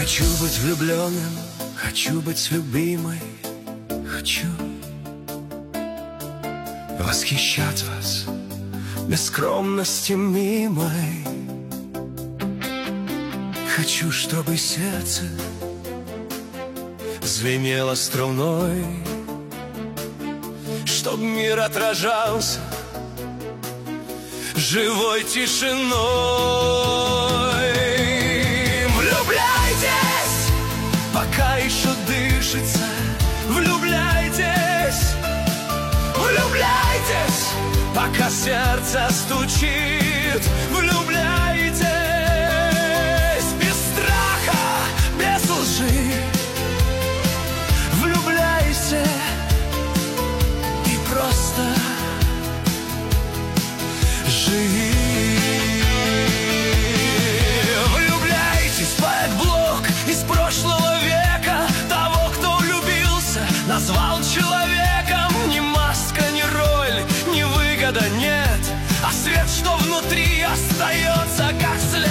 Хочу быть влюбленным, хочу быть любимой, хочу восхищать вас без скромности мимой. Хочу, чтобы сердце звенело струной, чтоб мир отражался живой тишиной. Влюбляйтесь, пока еще дышится. Влюбляйтесь, влюбляйтесь, пока сердце стучит. Влюбляйтесь без страха, без лжи. Влюбляйся и просто живи. Влюбляйтесь, поэт-блог из прошлого века. Того, кто влюбился, назвал человеком. Ни маска, ни роль, ни выгода нет, а свет, что внутри, остается как след.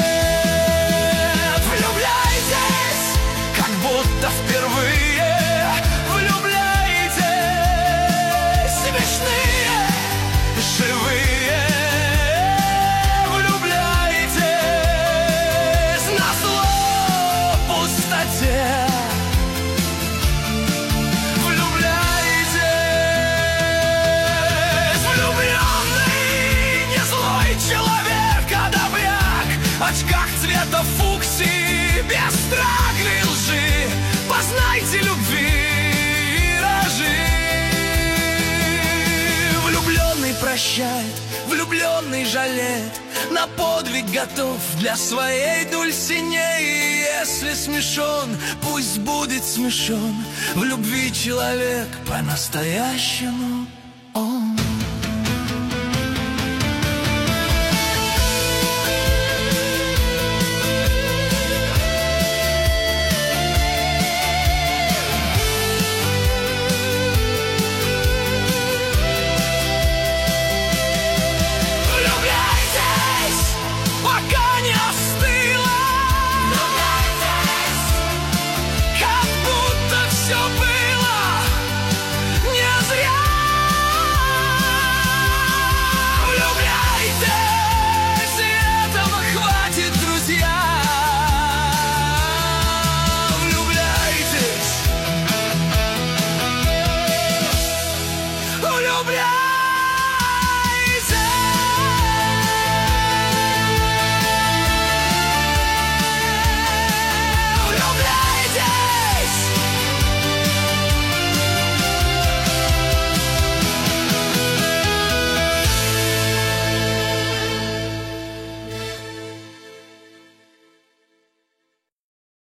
Влюбляйтесь, как будто впервые. Влюбляйтесь, смешные, живые. Влюбляйтесь назло пустоте. В очках цвета фуксии, без страха и лжи. Познайте любви виражи. Влюбленный прощает, влюбленный жалеет, на подвиг готов для своей Дульсинеи. Если смешон, пусть будет смешон. В любви человек по-настоящему он.